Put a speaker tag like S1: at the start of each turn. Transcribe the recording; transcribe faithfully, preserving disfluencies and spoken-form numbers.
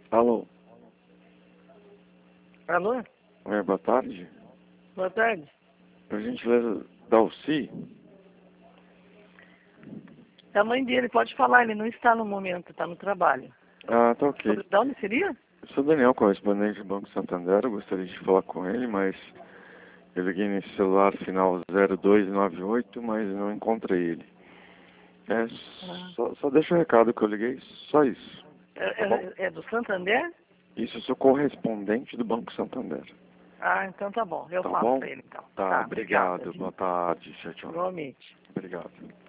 S1: Alô?
S2: Alô?
S1: É, boa tarde.
S2: Boa tarde.
S1: Por gentileza, Dalci?
S2: É a mãe dele, pode falar, ele não está no momento, está no trabalho.
S1: Ah, tá ok.
S2: Sobre- De onde seria?
S1: Eu sou Daniel, correspondente do Banco Santander. Eu gostaria de falar com ele, mas eu liguei nesse celular final zero dois nove oito, mas não encontrei ele. É,
S2: Ah.
S1: só, só deixa o recado que eu liguei, só isso.
S2: É,
S1: Tá bom?
S2: é- é do Santander?
S1: Isso, eu sou correspondente do Banco Santander.
S2: Ah, então tá bom. Eu
S1: Tá
S2: falo
S1: bom?
S2: para ele então.
S1: Tá,
S2: Tá, obrigada.
S1: obrigado. Boa tarde. Tchau, tchau.
S2: Igualmente.
S1: Obrigado.